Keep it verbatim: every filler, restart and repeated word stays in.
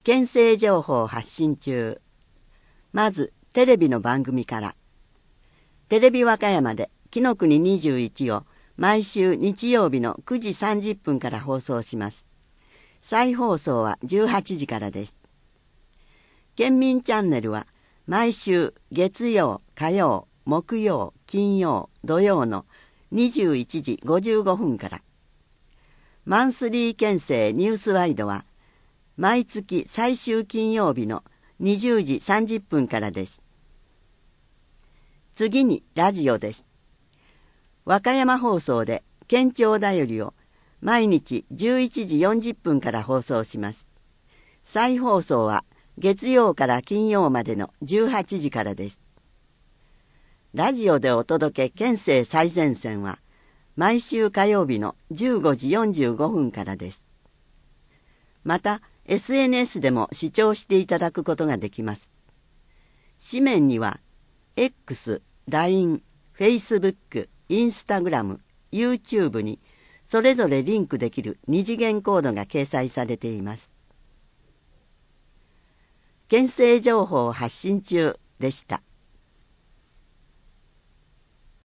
県政情報発信中。まずテレビの番組から。テレビ和歌山で紀の国にじゅういちを毎週日曜日のくじさんじゅっぷんから放送します。再放送はじゅうはちじからです。県民チャンネルは毎週月曜、火曜、木曜、金曜、土曜のにじゅういちじごじゅうごふんから。マンスリー県政ニュースワイドは毎月最終金曜日のにじゅうじさんじゅっぷんからです。次にラジオです。和歌山放送で県庁だよりを毎日じゅういちじよんじゅっぷんから放送します。再放送は月曜から金曜までのじゅうはちじからです。ラジオでお届け県政最前線は毎週火曜日のじゅうごじよんじゅうごふんからです。また エスエヌエス でも視聴していただくことができます。紙面には X、ライン、Facebook、Instagram、YouTube にそれぞれリンクできる二次元コードが掲載されています。県政情報発信中でした。